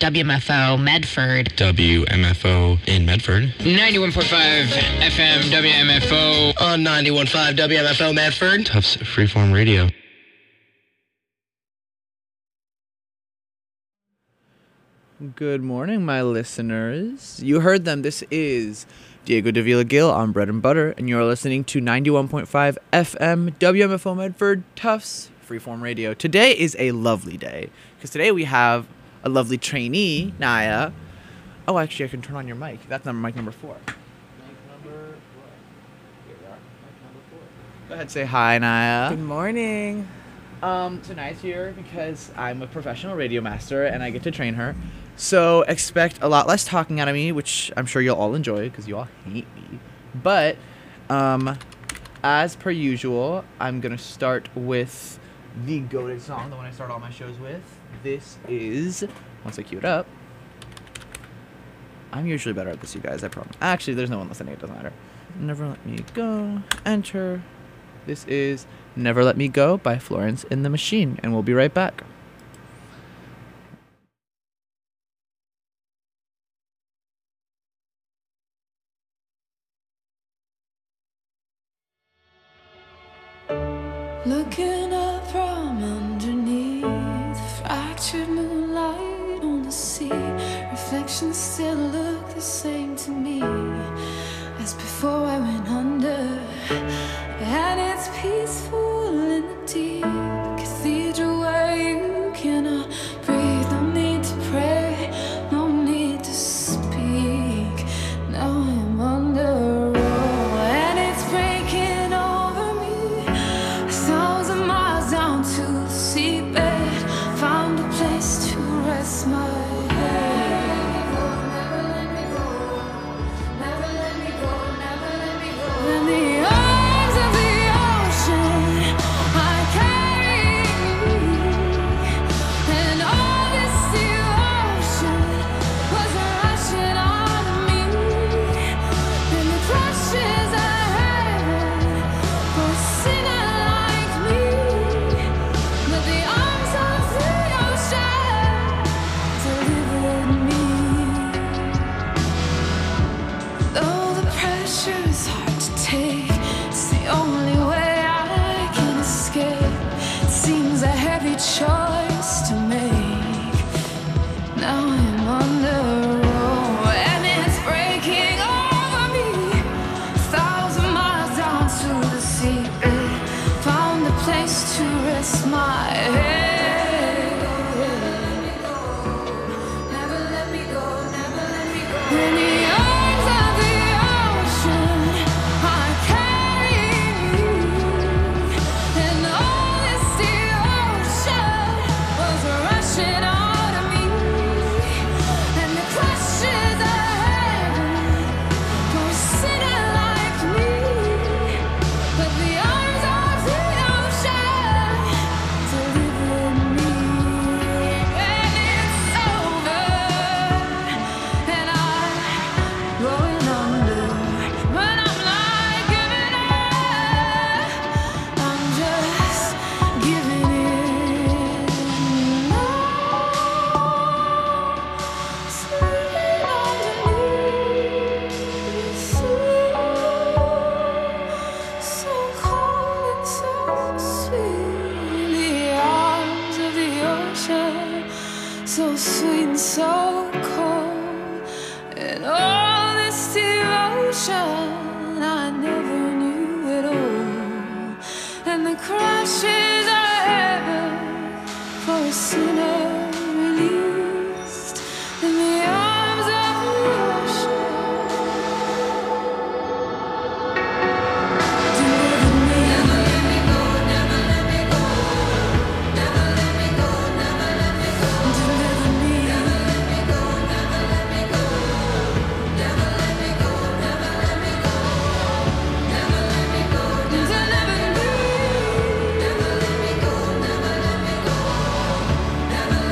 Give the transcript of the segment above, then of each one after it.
WMFO Medford. WMFO in Medford. 91.5 FM WMFO. On 91.5 WMFO Medford. Tufts Freeform Radio. Good morning, my listeners. You heard them. This is Diego Davila Gill on Bread and Butter, and you're listening to 91.5 FM WMFO Medford, Tufts Freeform Radio. Today is a lovely day, because today we have a lovely trainee, Naya. Oh, actually, I can turn on your mic. That's mic number 4. Mic number 4. Here we are. Mic number 4. Go ahead, say hi, Naya. Good morning. Tonight's here because I'm a professional radio master, and I get to train her. So expect a lot less talking out of me, which I'm sure you'll all enjoy because you all hate me. But as per usual, I'm going to start with the goated song, the one I start all my shows with. This is, once I cue it up, I'm usually better at this, you guys, I promise. Actually, there's no one listening, it doesn't matter. Never Let Me Go, enter. This is Never Let Me Go by Florence and the Machine, and we'll be right back. Looking up from underneath, fractured moonlight on the sea. Reflections still look the same to me as before I went under. And it's peaceful in the deep cathedral where you cannot breathe. No need to pray, no need to speak. Now I'm under. Choice to make. Now I'm under, and it's breaking over me. 1,000 miles down to the sea. Found a place to rest my head. Never let me go, never let me go. In the arms of the ocean, I carry you, and all this was rushing out of me, and the crushes of heaven for a sinner like me. But the arms of the ocean delivered me, and it's over, and I'm going under. But I'm not giving up, I'm just giving in. So sweet and so cold, and all this devotion I never knew at all. And the crashes are heaven for a sinner released in the arms of the ocean. Deliver me. Never let me go, never let me go. Never let me go, never let me go. Deliver me. Never let me go, never let me go. Never let me go, never let me go. Never let me go, deliver me. Never let me go, never let me go. Never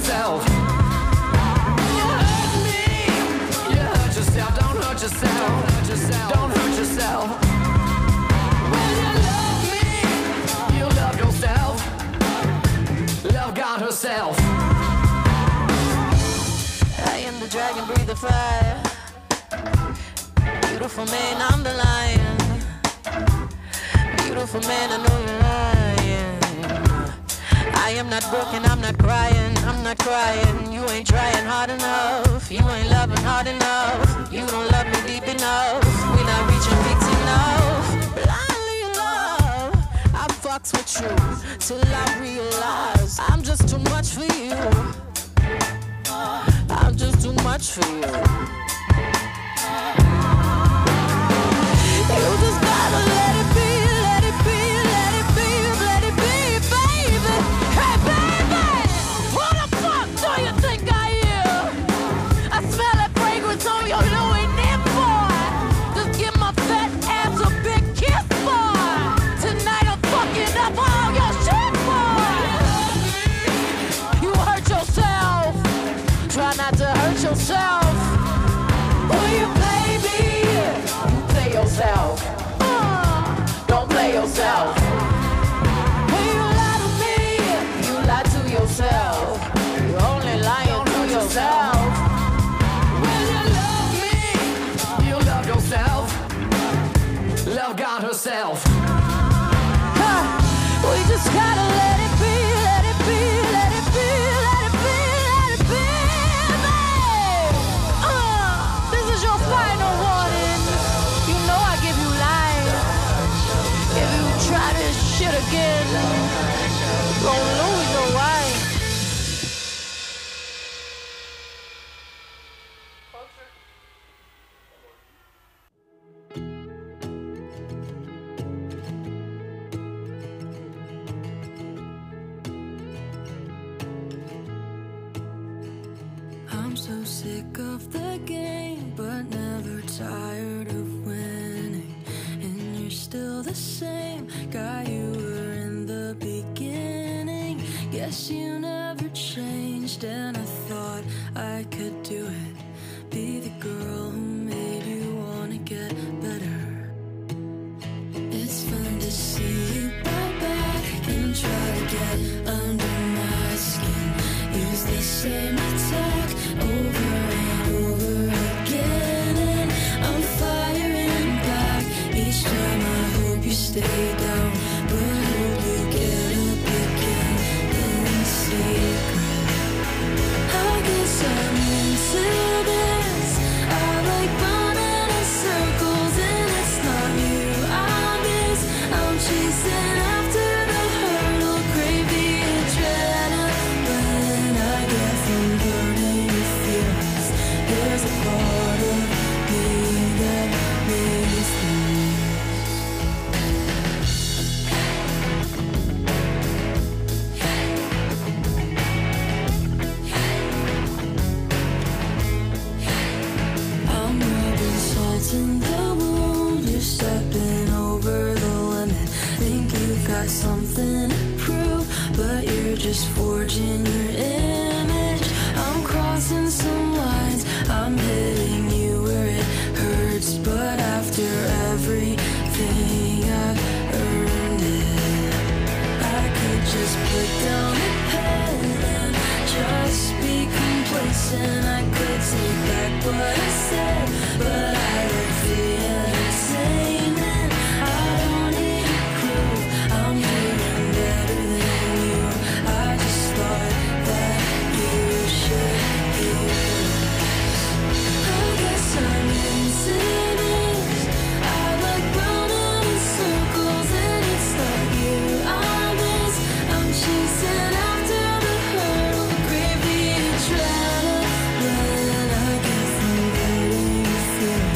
yourself. You hurt me. You hurt yourself. Don't hurt yourself. Don't hurt yourself. When you love me, you love yourself. Love God herself. I am the dragon, breathe the fire. Beautiful man, I'm the lion. Beautiful man, I know you're lying. I am not broken, I'm not crying. I'm not crying. You ain't trying hard enough. You ain't loving hard enough. You don't love me deep enough. We're not reaching peaks enough. Blindly in love, I fucks with you till I realize I'm just too much for you. I'm just too much for you. You just gotta let it be, let it be, let it be, let it be, baby. Hey, baby, what the fuck do you think I am? I smell that fragrance on your Louis Vuitton, boy. Just give my fat ass a big kiss, boy. Tonight I'm fucking up all your shit, boy. You hurt yourself. Try not to hurt yourself. Will you play me? You play yourself. Don't play yourself. When you lie to me, you lie to yourself. You're only lying to yourself. When you love me, you love yourself. Love God herself. We just gotta let it be, let it be, let it be, let it be, let it be, babe. This is your final warning. You know I give you life. If you try this shit again, you gon' lose your wife. I'm so sick of the game, but never tired of winning. And you're still the same guy you were in the beginning. Guess you never changed, and I thought I could do it. Be the girl who made you wanna get better. It's fun to see you bite back and try to get under my skin. Use the same attack over and over again, and I'm firing back. Each time I hope you stay down, but I hope you get up again in secret. I guess I'm into this. I like running in circles, and it's not you I miss. I'm chasing after the hurdle, crave the adrenaline I get from burning your feelings. There's a part of me that needs this. I'm rubbing salt in the wound. You're stepping over the limit. Think you've got something to prove, but you're just forging your image. I'm crossing some lines. I'm hitting you where it hurts, but after everything I've earned it, I could just put down the pen and just be complacent. I could take back what I said, but I like feeling insane, and I don't need to prove I'm doing better than you. I just thought that you should hear this. I guess I'm into this. I like running in circles, and it's not you I miss. I'm chasing after the hurdle, crave the adrenaline I get from hurting your feelings.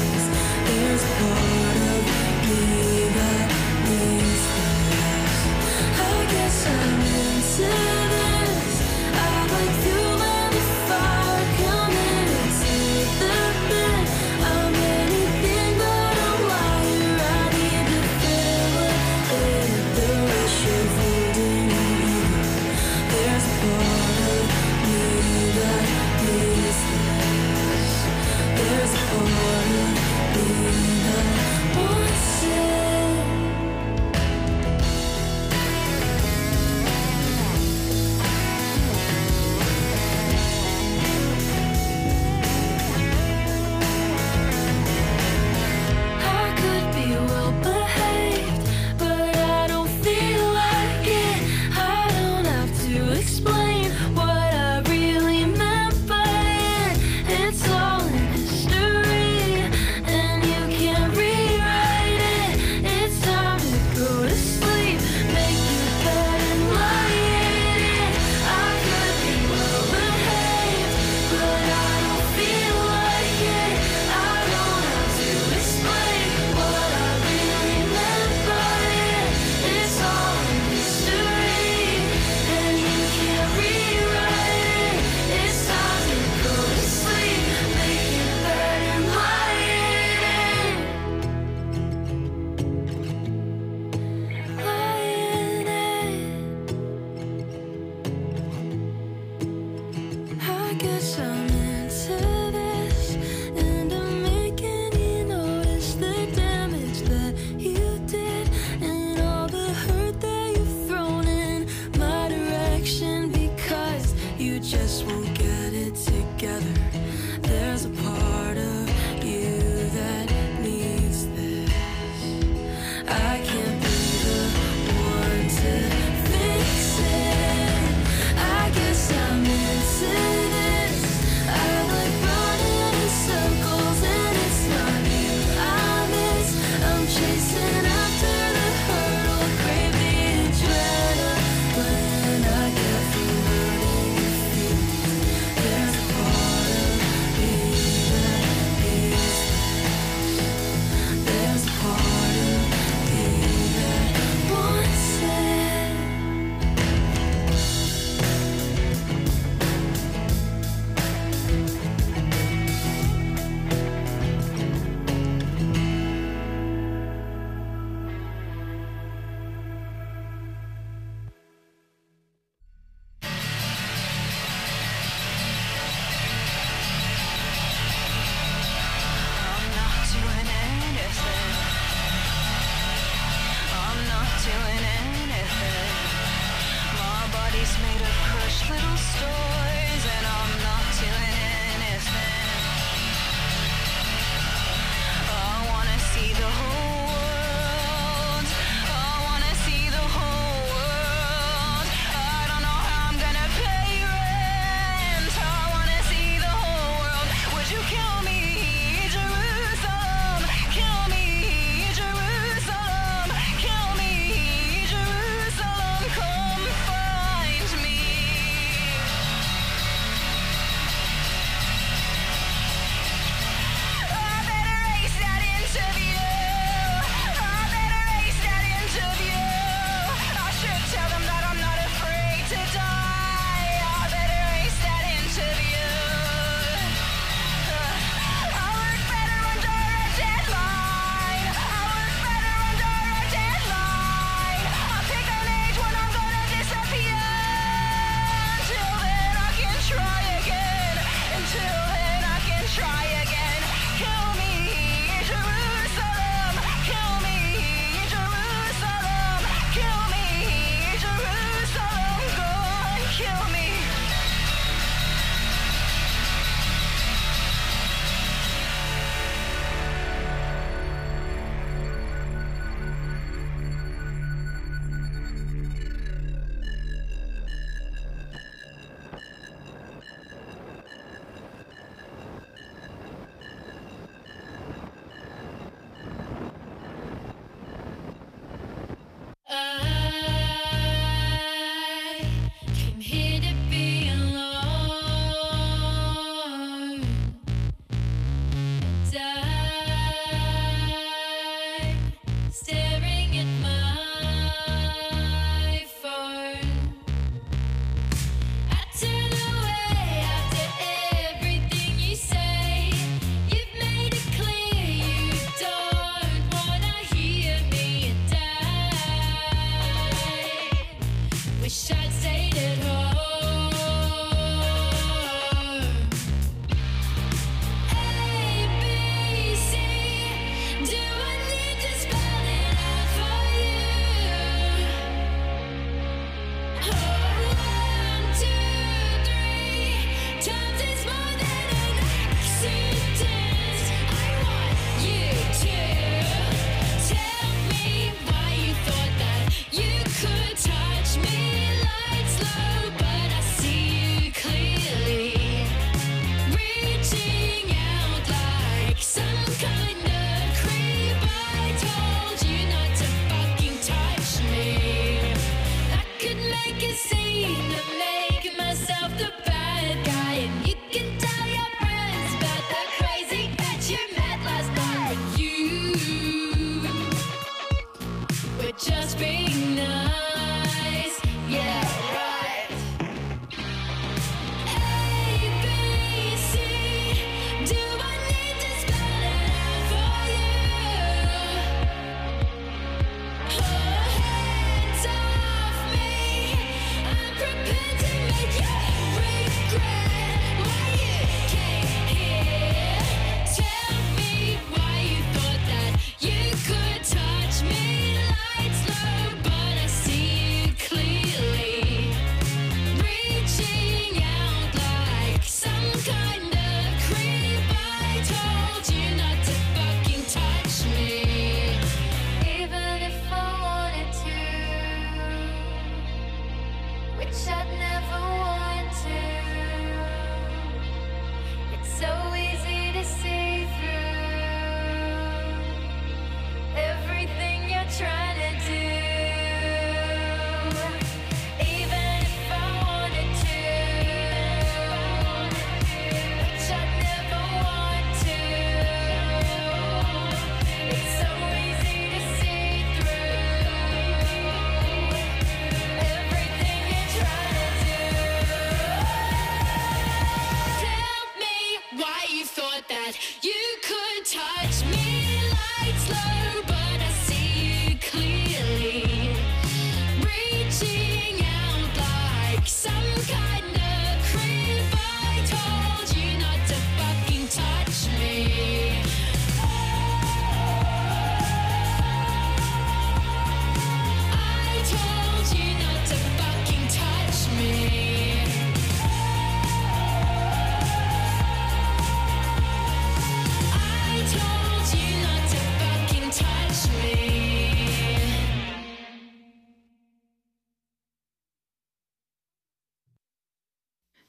You just won't get it together. There's a part of you that needs this. I can't be the one to fix it. I guess I'm into this. I like running in circles and it's not you I miss. I'm chasing after the hurdle, crave the adrenaline I get from hurting your feelings. There's a part of me that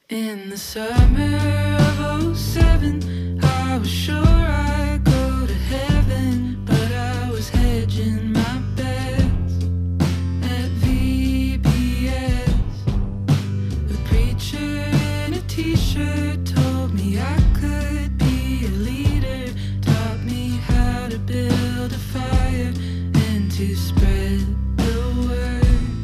In the summer of '07, I was sure I'd go to heaven, but I was hedging my bets at VBS. The preacher in a t-shirt told me I could be a leader, taught me how to build a fire and to spread the word.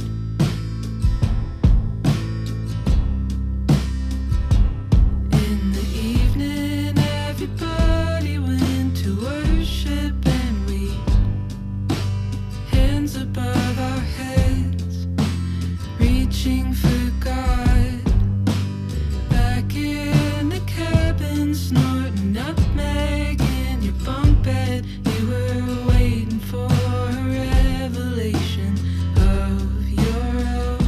In the evening, everybody went to worship, and we, hands above our heads, reaching for God. Back in the cabin, snorting nutmeg in your bunk bed, you were waiting for a revelation of your own.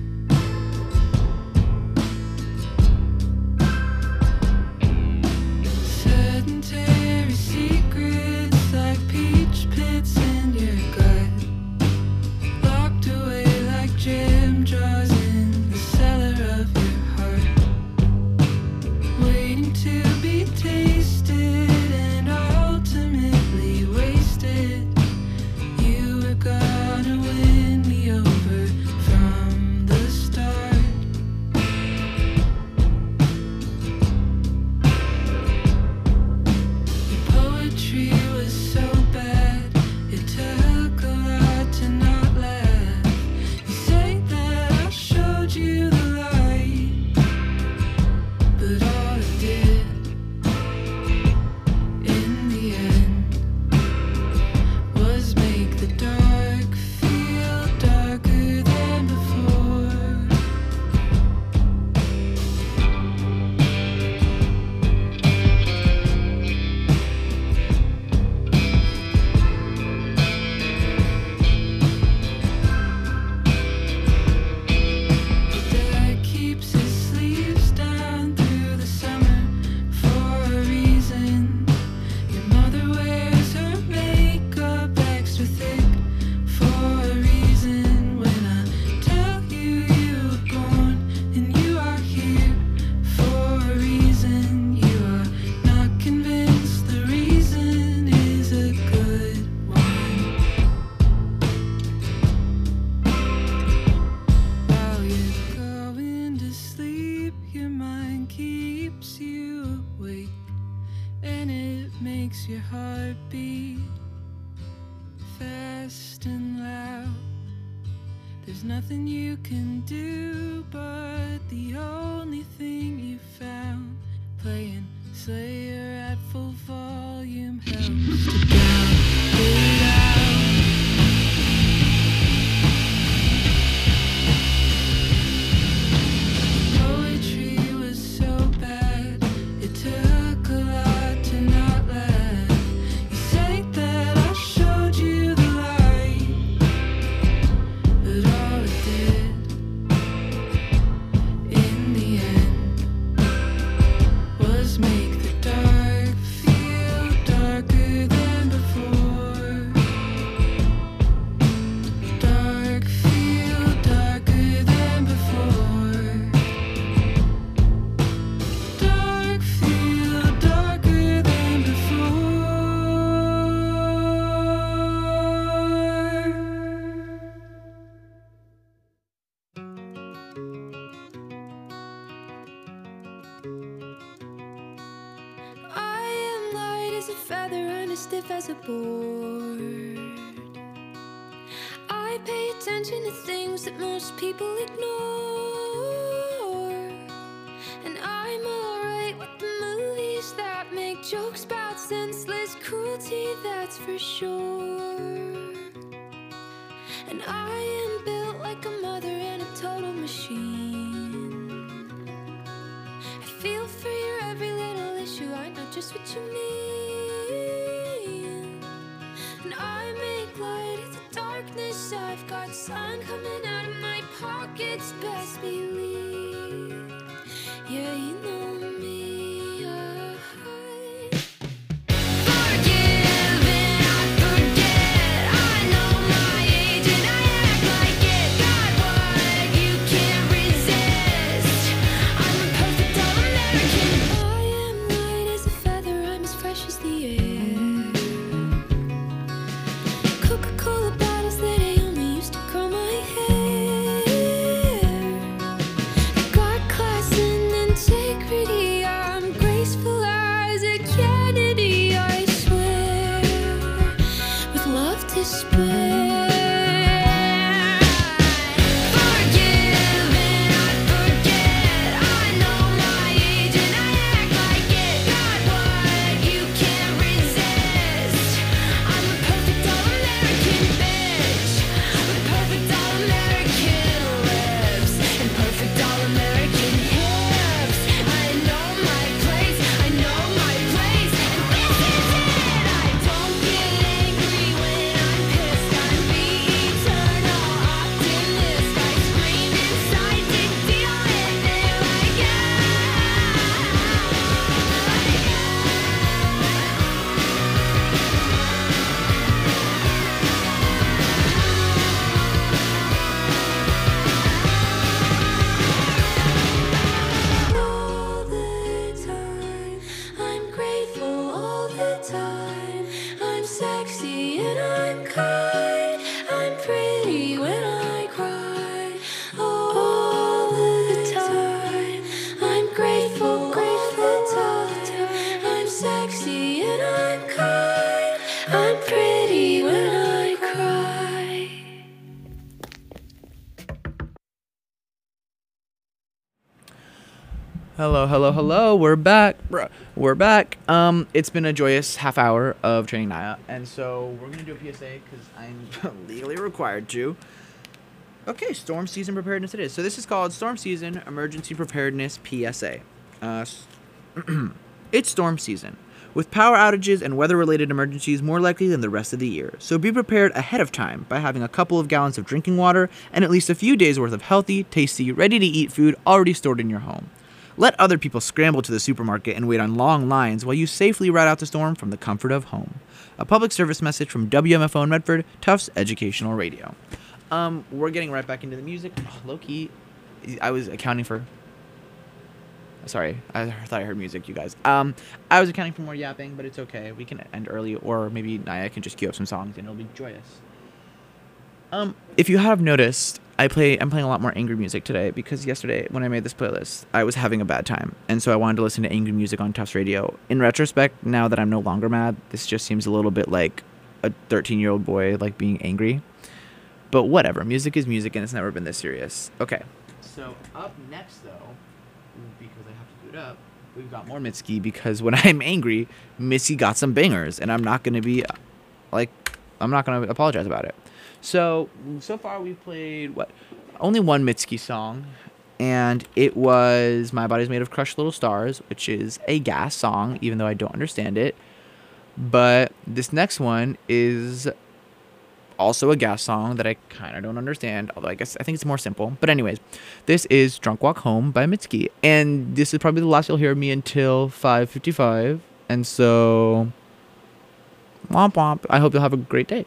Sedentary secrets like peach pits in your gut, locked away like jam jars in the cellar of your heart, waiting to be tasted and ultimately wasted. You were gonna win me over from the start. Your poetry was so bad, it took a lot to not laugh. You say that I showed you the light, but all it did in the end was make the dark feel darker than before. Dad keeps his sleeves down through the summer for a reason. Your mother wears her makeup extra thick for a reason. When I tell you you were born and you are here for a reason, you are not convinced the reason is a good one. While you're going to sleep, your mind keeps you awake, and it makes your heart beat fast and loud. There's nothing you can do, but the only thing you found, playing Slayer at full volume, helps to drown it out. Poetry was so bad, it took a lot to not laugh. You say that I showed you the light, but all it did in the end was make the dark feel darker than before. Dark feel darker than before. Dark feel darker than before. I am light as a feather and as stiff as a board. I pay attention to things that most people ignore. And I'm alright with the movies that make jokes about senseless cruelty, that's for sure. And I am built like a mother in a total machine. I feel for your every little issue, I know just what you mean. And I make light of the darkness, I've got sun coming out of my pockets, best believe. Yeah, you know me. Forgive and I forget. I know my age and I act like it. Got what you can't resist. I'm a Hello, hello, hello. We're back. We're back. It's been a joyous half hour of training Naya, and so we're gonna do a PSA because I'm legally required to. Okay, storm season preparedness it is. So this is called Storm Season Emergency Preparedness PSA. It's storm season, with power outages and weather-related emergencies more likely than the rest of the year. So be prepared ahead of time by having a couple of gallons of drinking water and at least a few days worth of healthy, tasty, ready-to-eat food already stored in your home. Let other people scramble to the supermarket and wait on long lines while you safely ride out the storm from the comfort of home. A public service message from WMFO in Medford, Tufts Educational Radio. We're getting right back into the music. Oh, low-key, I was accounting for... Sorry, I thought I heard music, you guys. I was accounting for more yapping, but it's okay. We can end early, or maybe Naya can just queue up some songs and it'll be joyous. If you have noticed, I'm playing a lot more angry music today because yesterday when I made this playlist, I was having a bad time, and so I wanted to listen to angry music on Tufts Radio. In retrospect, now that I'm no longer mad, this just seems a little bit like a 13-year-old boy like being angry. But whatever, music is music, and it's never been this serious. Okay, so up next though, because I have to boot up, we've got more Mitski because when I'm angry, Missy got some bangers, and I'm not gonna apologize about it. So far we've played, only one Mitski song, and it was My Body's Made of Crushed Little Stars, which is a gas song, even though I don't understand it. But this next one is also a gas song that I kind of don't understand, although I think it's more simple. But anyways, this is Drunk Walk Home by Mitski, and this is probably the last you'll hear of me until 5:55, and so womp womp. I hope you'll have a great day.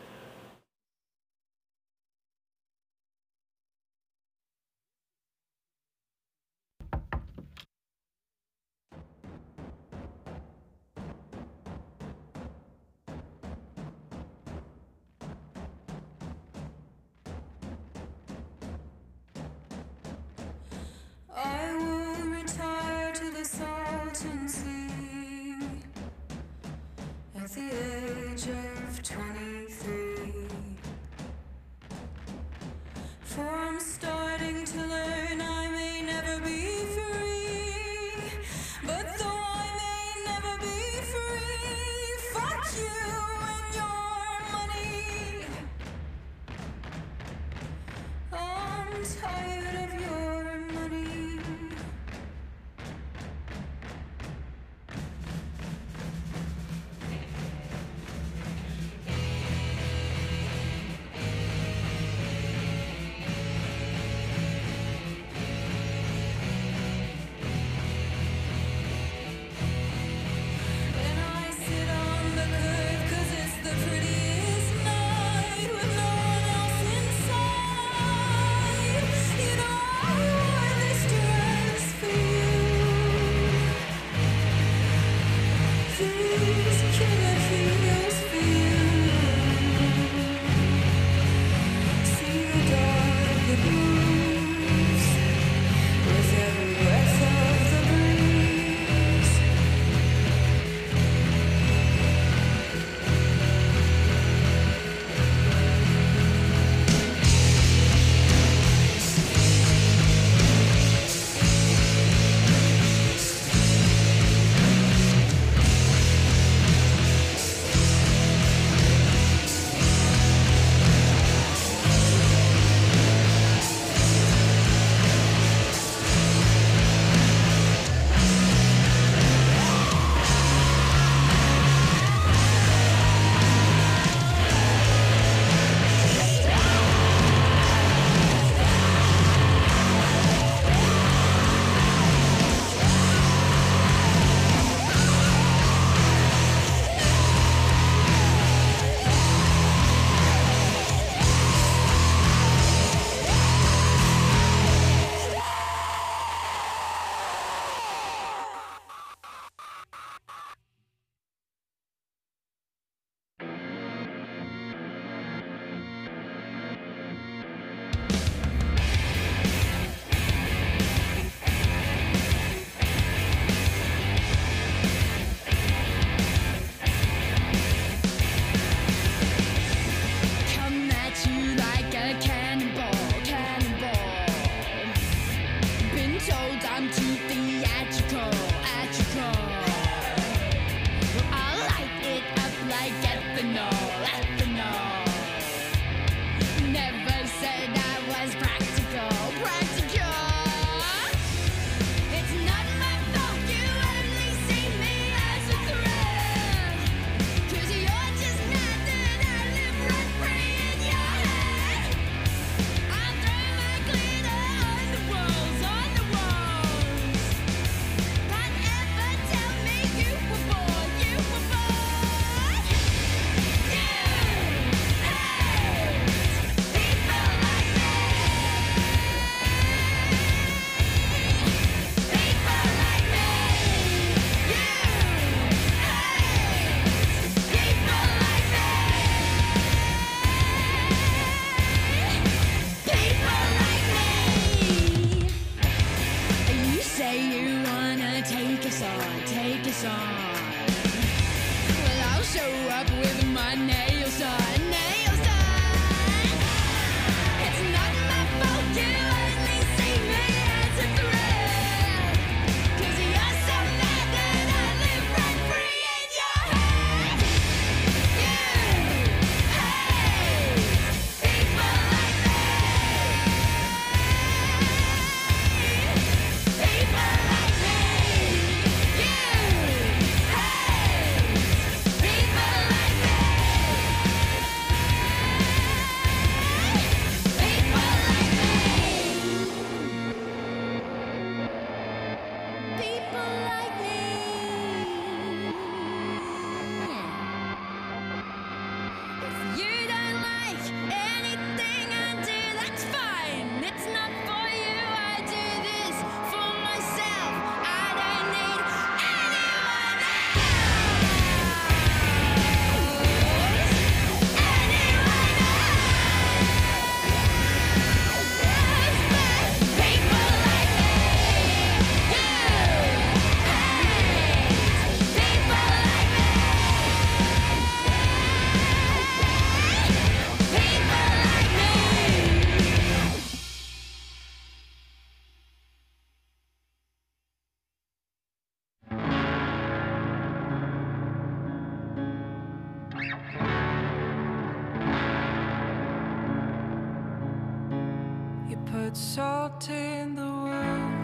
I will retire to the Salton Sea at the age of 23. nails on. Well, I'll show up with my nails on. Nails on. It's not my fault you only see me as a threat. 'Cause you're so mad that I live rent free in your head. You hate people like me. People like me. You hate people like me. People like me. People like me. If you don't like anything I do, that's fine. It's not for you. I do this for myself. I don't need anyone else. Anyone else. People like me. You hate people like me. People like me. You put salt in the wound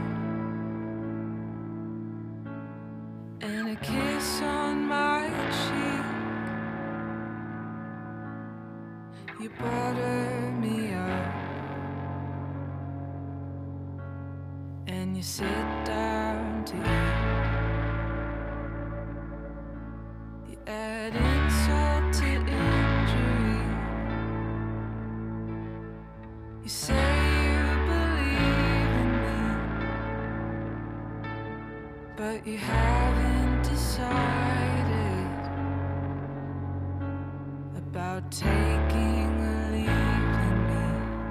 and a kiss on my cheek. You butter me up and you sit down to eat. You add insult to injury. You say you believe in me, but you haven't decided about taking a leave in me.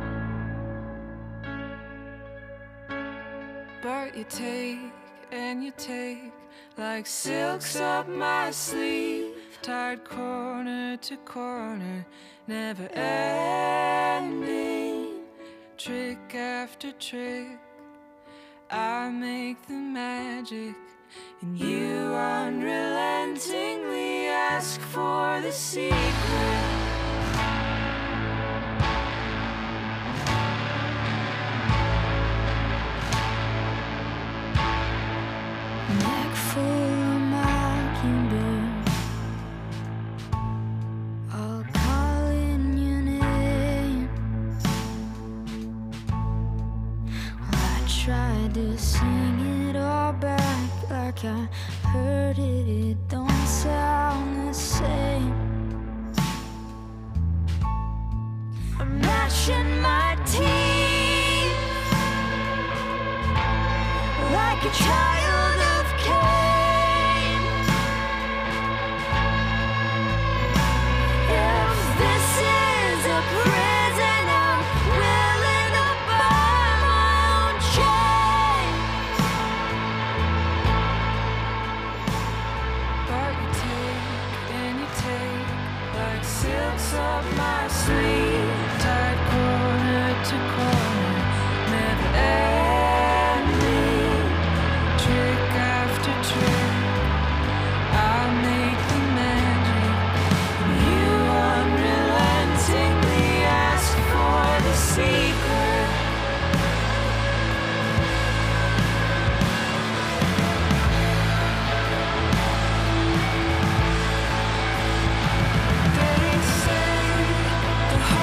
But you take and you take like silks up my sleeve, tied corner to corner, never ending. Trick after trick, I make the magic, and you unrelentingly ask for the secret. Neck full of mockingbird, all calling your name. Well, I tried to sing it all back like I heard it. It don't sound the same. I'm gnashing my teeth like a child of Cain. If this is a prison, I'm willing to buy my own chain. But you take and you take like silks up my sleeve, tied corner to corner, never ending. Trick after trick, I make the magic, and you unrelentingly ask for the secret. They say the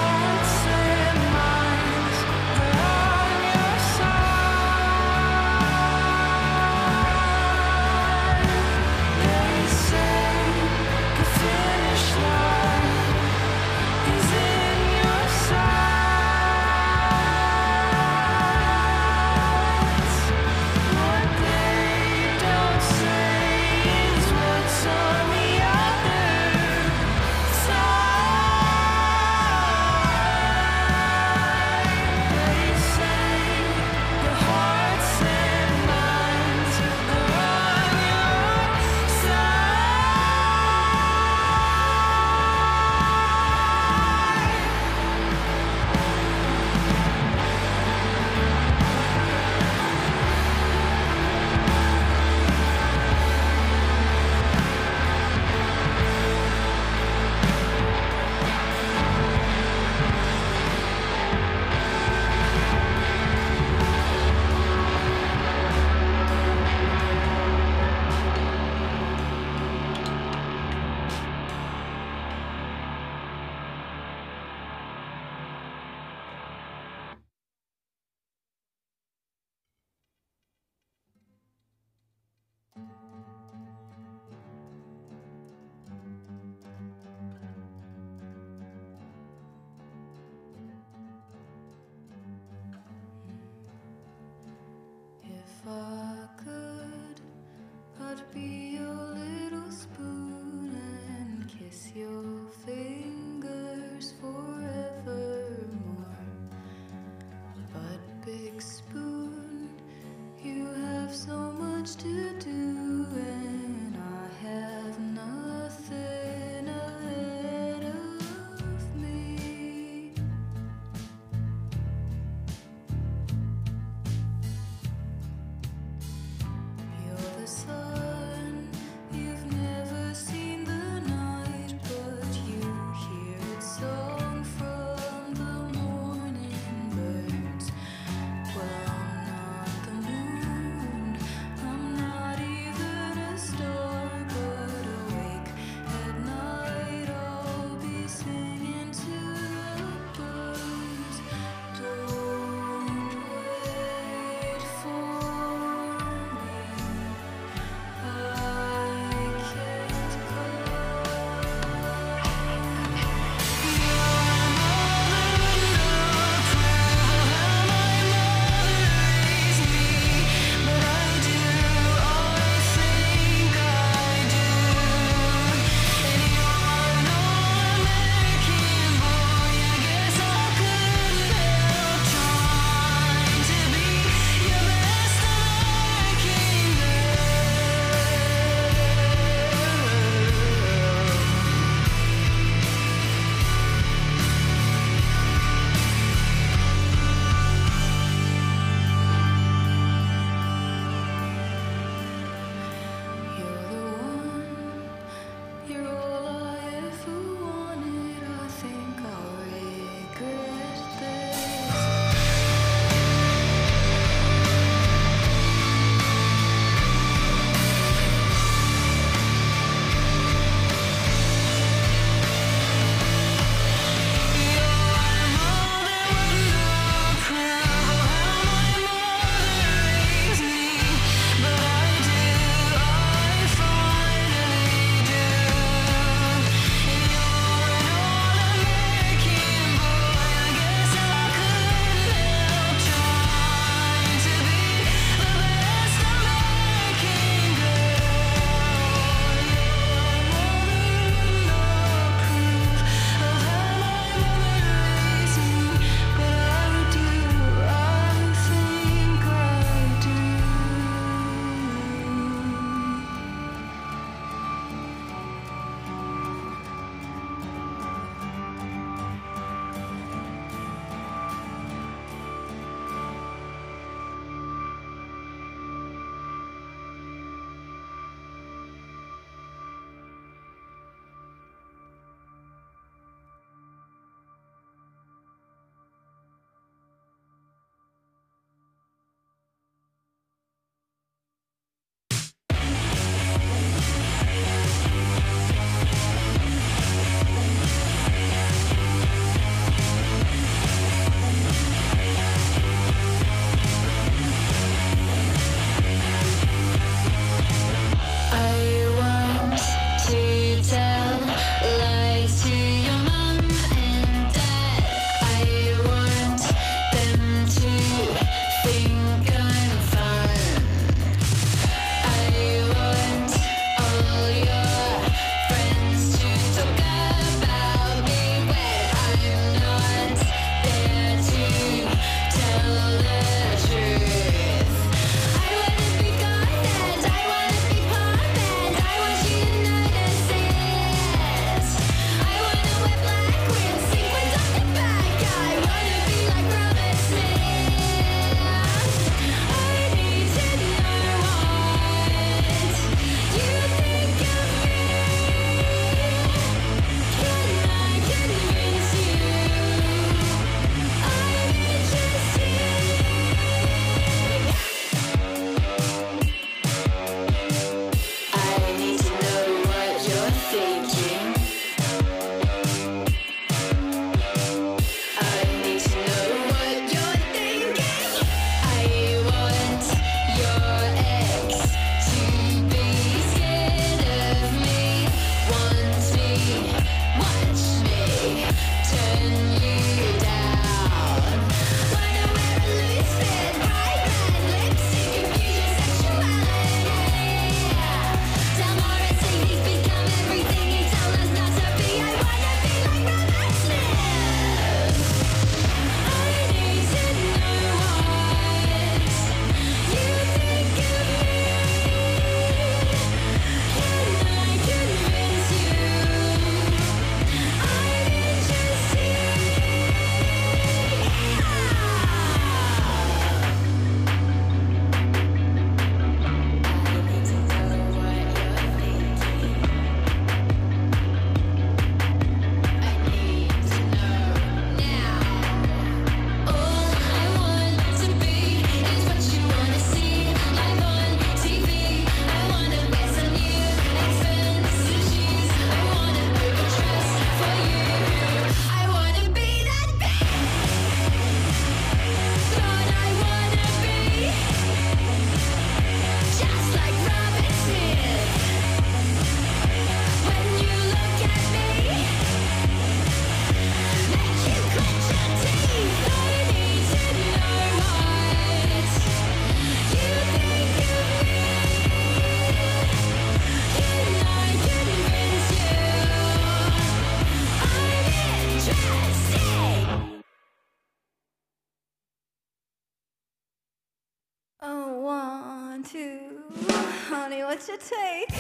take?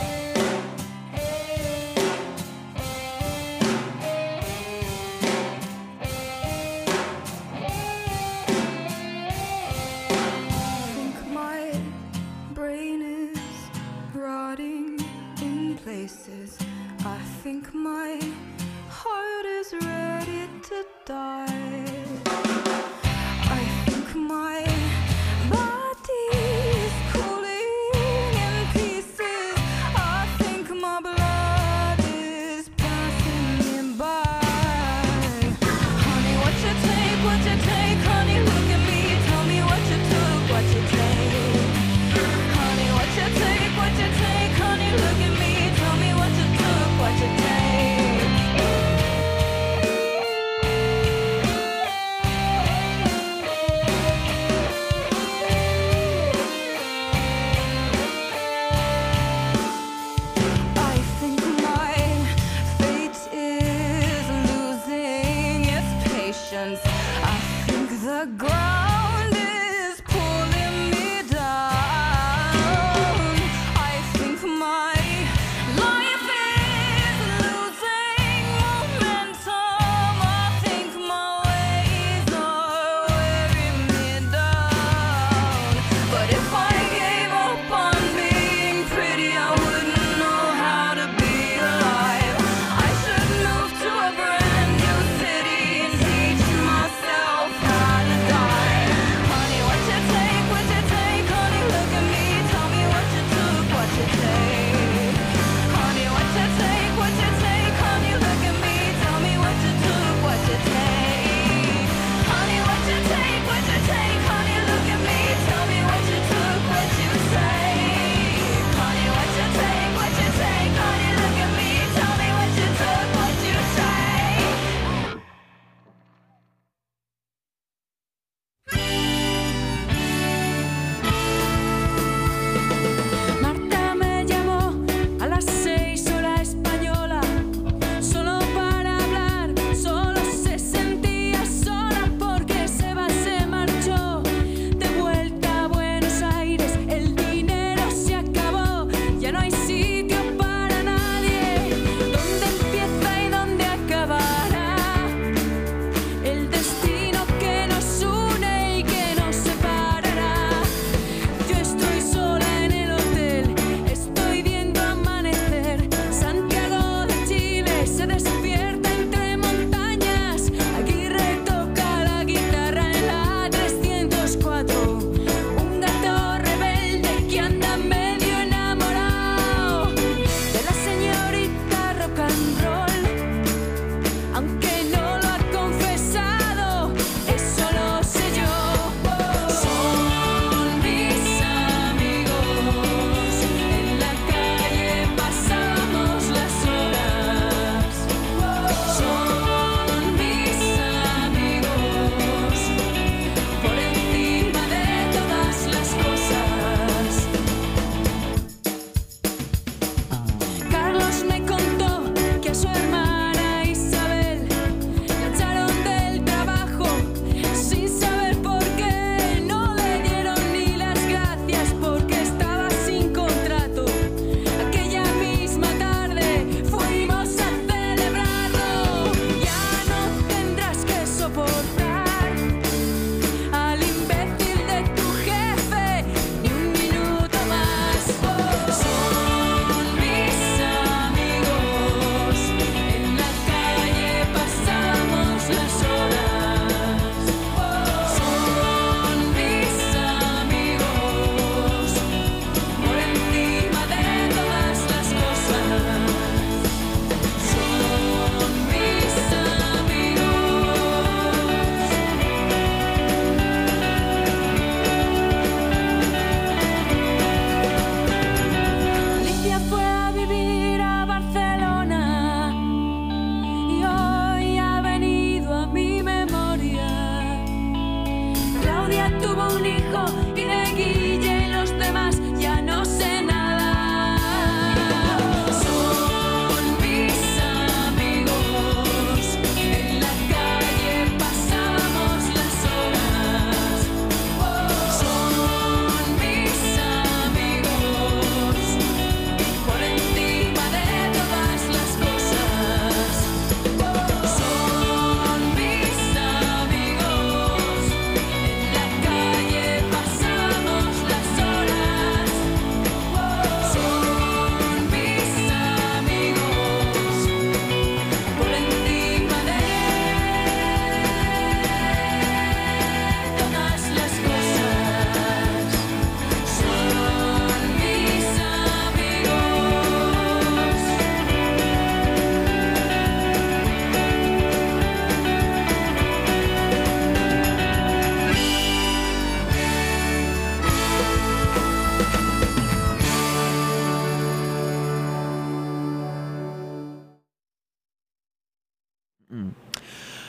Rotting in places. I think my heart is ready to die. I think my body is cooling in pieces. I think my blood is passing me by. Honey, what you take, honey, look at me. Tell me what you took, what you take. Honey, what you take, honey, look at me. Tell me what you took, what you take.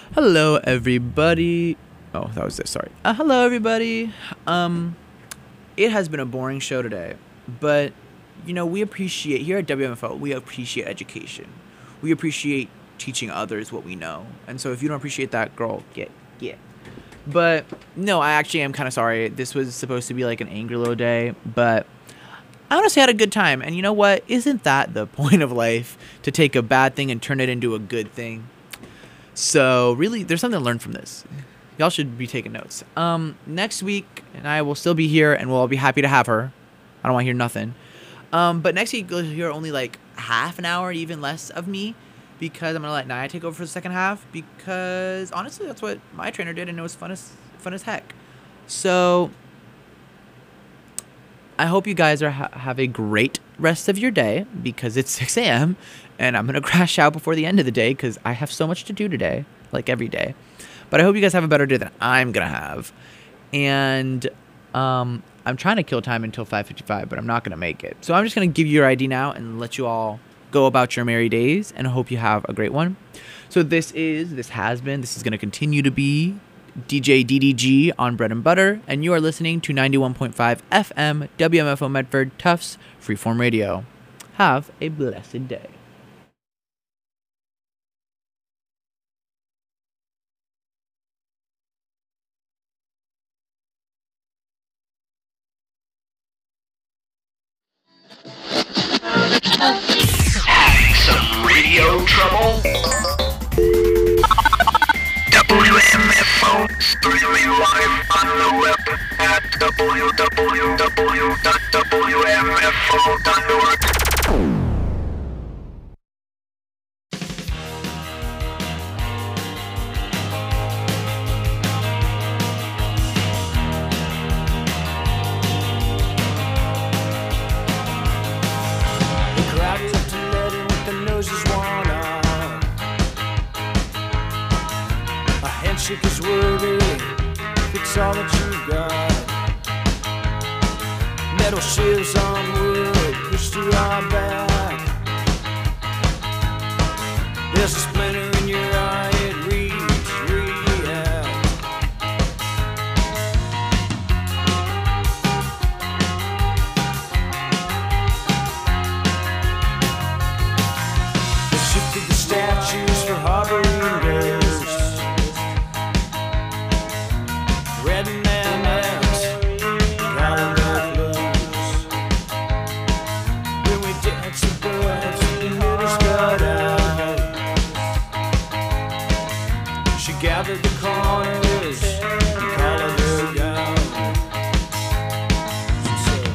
Hello, everybody. Oh, that was it. Sorry. Hello, everybody. It has been a boring show today, but we appreciate here at WMFO. We appreciate education. We appreciate teaching others what we know. And so, if you don't appreciate that, girl, get. But no, I actually am kind of sorry. This was supposed to be like an angry little day, but I honestly had a good time. And you know what? Isn't that the point of life? To take a bad thing and turn it into a good thing. So really, there's something to learn from this. Y'all should be taking notes. Next week, and I will still be here, and we'll be happy to have her. I don't want to hear nothing. But next week, you'll hear only like half an hour, even less of me, because I'm gonna let Naya take over for the second half. Because honestly, that's what my trainer did, and it was fun as heck. So I hope you guys have a great rest of your day, because it's 6 a.m. and I'm gonna crash out before the end of the day because I have so much to do today, like every day. But I hope you guys have a better day than I'm gonna have. And I'm trying to kill time until 5:55, but I'm not gonna make it. So I'm just gonna give you your ID now and let you all go about your merry days, and I hope you have a great one. So this is gonna continue to be DJ DDG on Bread and Butter, and you are listening to 91.5 FM WMFO Medford Tufts Freeform Radio. Have a blessed day. Having some radio trouble? WMFO streaming live on the web at www.wmfo.org. Handshake is worthy, it's all that you got. Metal shields on wood, pushed to our back. There's a splinter in your eye, it reads, react. They shifted the statues for harboring girls. Red mammoths, calendar blues. When we dance the birds, the middle's cut out. She gathered the corners and collared her gown. She said,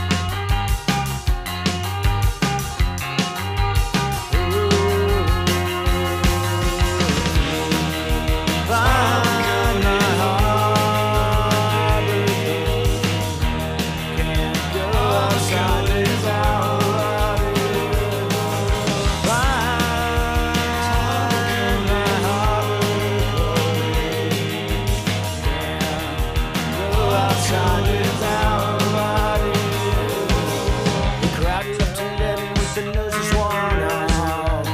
find my heart. Can't go outside without it. Find my heart. Can't go outside without it. The crowd is up to 11 with the noses worn out.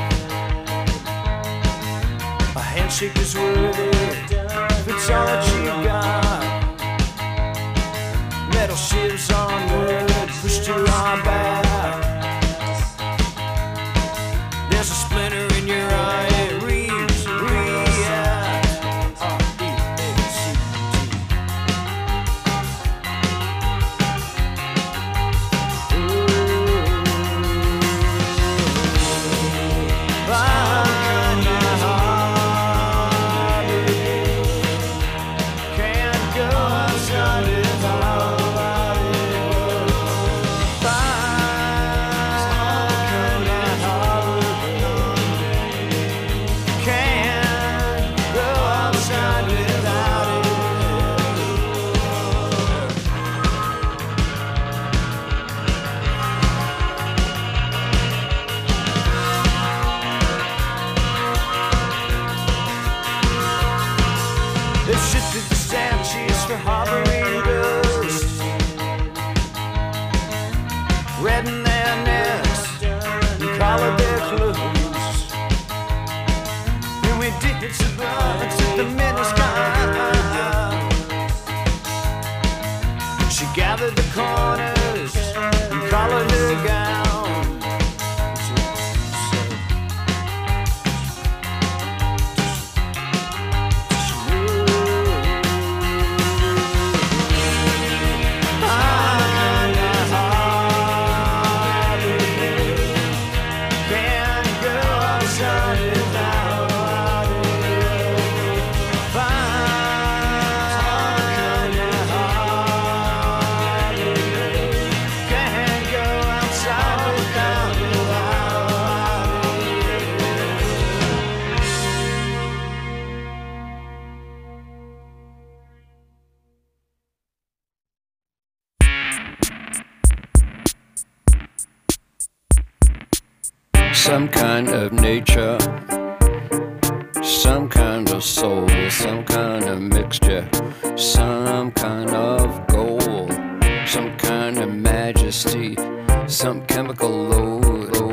A handshake is worthy if it's all that you got. Metal shields on wood pushed to our back. There's a splinter in your eye, it reads, react. Find my heart. Can't go outside without it. Find It's the miniskirt. She gathered the corners and collared her gown. She said, can't go outside without some kind of nature, some kind of soul, some kind of mixture, some kind of gold, some kind of majesty, some chemical load.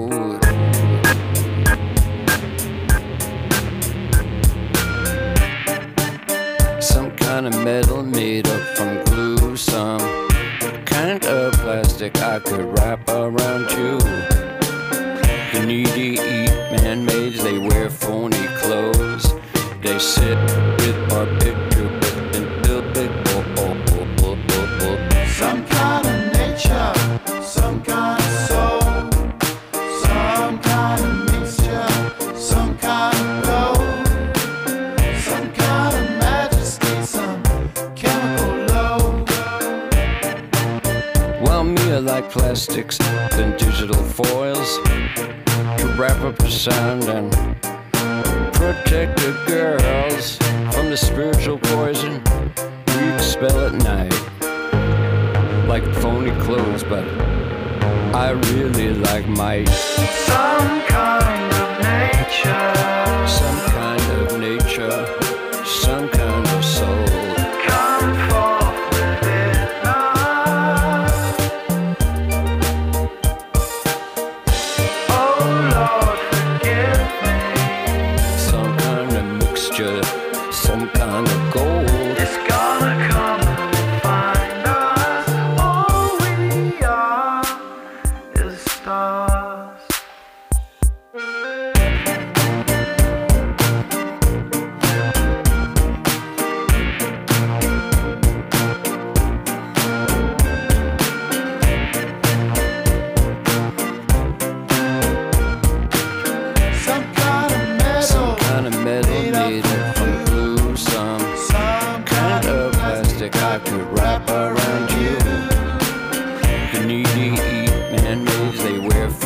Some kind of metal made up from glue, some kind of plastic I could wrap around you. The needy eat man-mades, they wear phony clothes. They sit with our picture and build big. Some kind of nature, some kind of soul, some kind of mixture, some kind of gold, some kind of majesty, some chemical load. Well, me I like plastics than digital foils to wrap up the sound and protect the girls from the spiritual poison we expel at night. Like phony clothes, but I really like might. Some kind of nature, some kind of nature, some kind of soul. Come forth within us. Oh Lord, forgive me. Some kind of mixture, some kind of gold. It's gonna come and find us. All we are is stars.